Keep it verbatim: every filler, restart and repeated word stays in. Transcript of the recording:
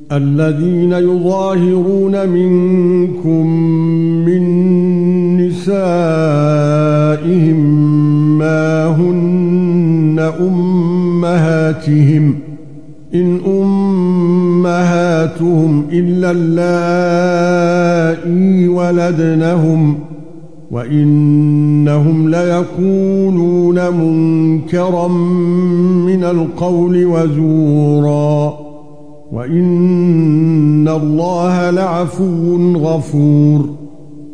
الذين يظاهرون منكم من نسائهم ما هن أمهاتهم إن أمهاتهم إلا اللائي ولدنهم وإنهم ليقولون منكرا من القول وزورا وإن الله لعفو غفور.